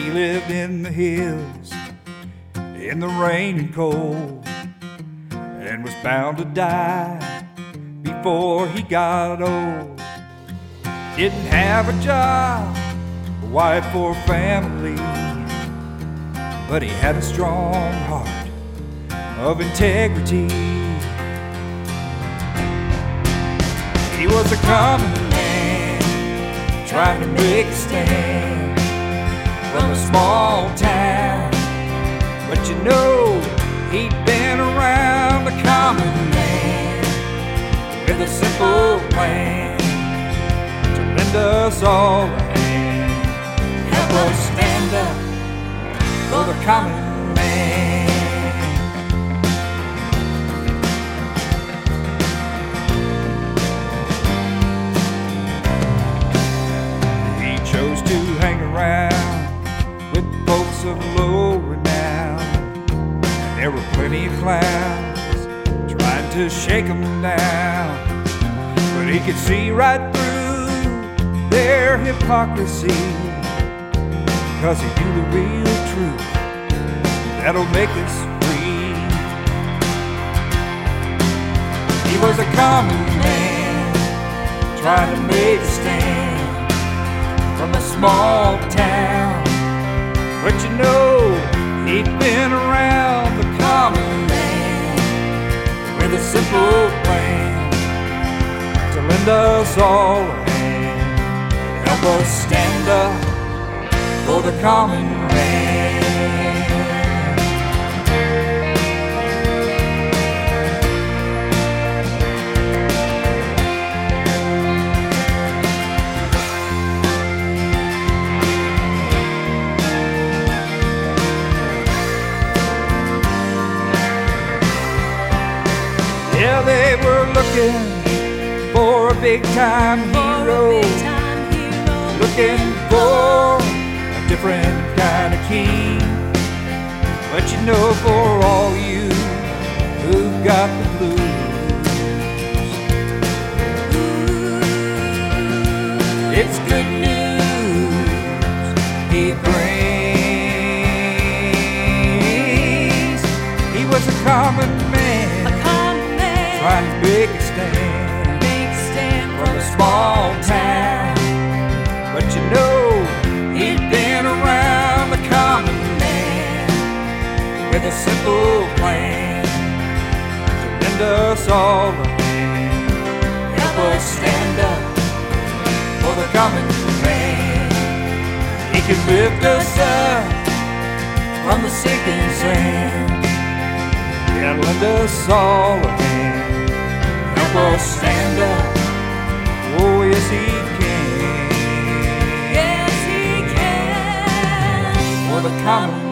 He lived in the hills, in the rain and cold, and was bound to die before he got old. Didn't have a job, a wife or family, but he had a strong heart of integrity. He was a common man, trying to make a stand from a small town, but you know he'd been around a common man with a simple plan to lend us all a hand, help us stand up for the common man. He chose to hang around with folks of low renown, and there were plenty of clowns trying to shake him down, but he could see right through their hypocrisy, 'cause he knew the real truth that'll make us free. He was a common man, trying to make a stand from a small town, but you know he'd been around the common man with a simple plan to lend us all a hand, help us stand up for the common man. Yeah, they were looking for a big-time hero, looking for a different kind of king. But you know, for all you who got the blues, it's good news he brings. He was a common man, trying to make a stand from a small town, but you know he'd been around the common man with a simple plan to lend us all a hand, help us stand up for the common man. He can lift us up from the sinking sand, yeah, lend us all a hand, help us stand up. Oh, yes, he can. Yes, he can. For the common